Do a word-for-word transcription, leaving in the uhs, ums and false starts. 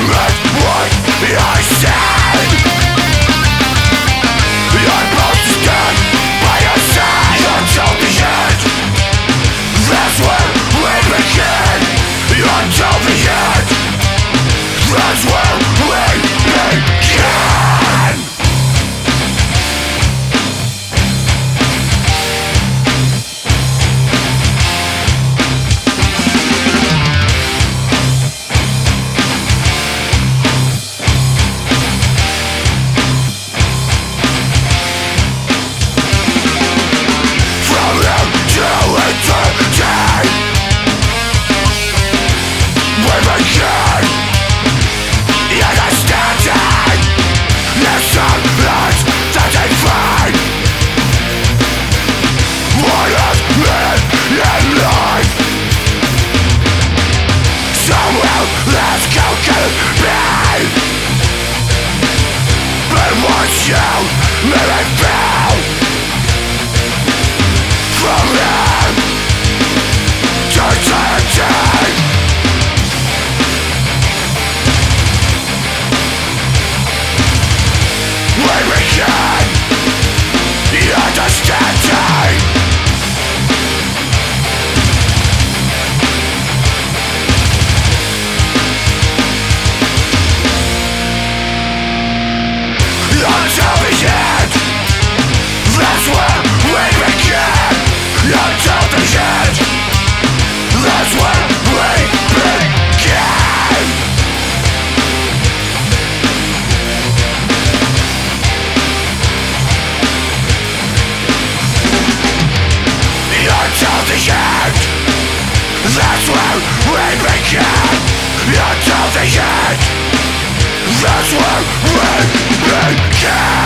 meant what I said. I'm about to stand by your side until the end. That's where we begin. Until the end. That's where we begin. Let's go get me. But once you made me feel from him to eternity. We begin the understanding. Until the end. That's where we begin. Until the end. That's where we begin. Until the end. That's where we begin. Until the end. That's where we begin.